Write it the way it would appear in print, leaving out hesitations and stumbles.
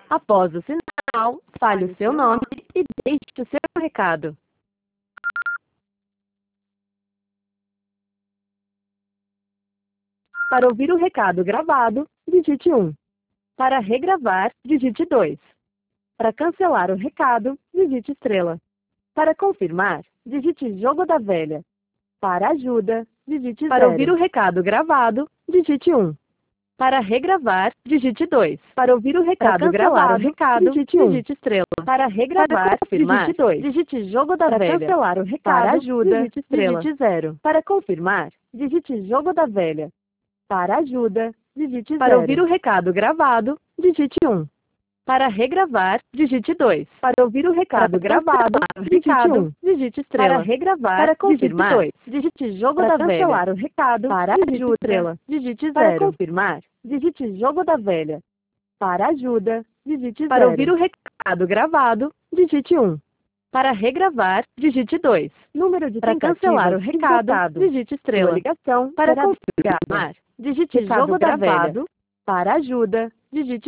Após o sinal, fale o seu nome e deixe o seu recado. Para ouvir o recado gravado, digite 1. Para regravar, digite 2. Para cancelar o recado, digite estrela. Para confirmar, digite jogo da velha. Para ajuda, digite 0. Para ouvir o recado gravado, digite 1. Para regravar, digite 2. Para ouvir o recado gravado, digite 1. Digite estrela. Para regravar, para confirmar, digite 2. Digite jogo da velha. Para cancelar o recado, para ajuda, digite estrela. Digite 0. Para confirmar, digite jogo da velha. Para ajuda, digite 0. Para ouvir o recado gravado, digite 1. Para regravar, digite 2. Para ouvir o recado gravado, digite 1. Digite estrela. Para regravar, para confirmar, digite jogo da velha. Para cancelar o recado, para ajuda, estrela. Digite 0. Para confirmar, digite jogo da velha. Para ajuda, digite 0. Para ouvir o recado gravado, digite 1. Para regravar, digite 2. Número de para cancelar o recado, digite estrela. Ligação para confirmar, digite jogo da velha. Para ajuda, digite